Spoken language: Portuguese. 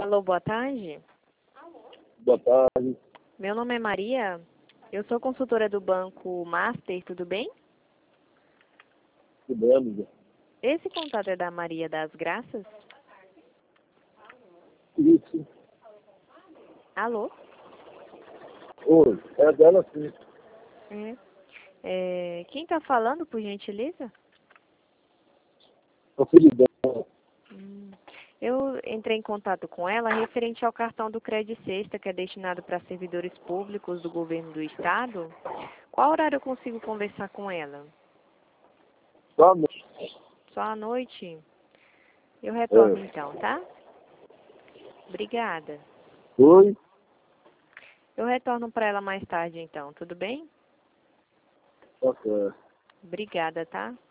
Alô, boa tarde. Boa tarde. Meu nome é Maria. Eu sou consultora do Banco Master, tudo bem? Tudo bem, amiga? Esse contato é da Maria das Graças? Isso. Alô? Oi, é dela sim. Quem está falando, por gentileza? É o filho dela. Eu entrei em contato com ela referente ao cartão do Crédito Sexta, que é destinado para servidores públicos do governo do estado. Qual horário eu consigo conversar com ela? Tá, amor? Só à noite? Eu retorno então, tá? Obrigada. Oi? Eu retorno para ela mais tarde então, tudo bem? Tá certo. Obrigada, tá?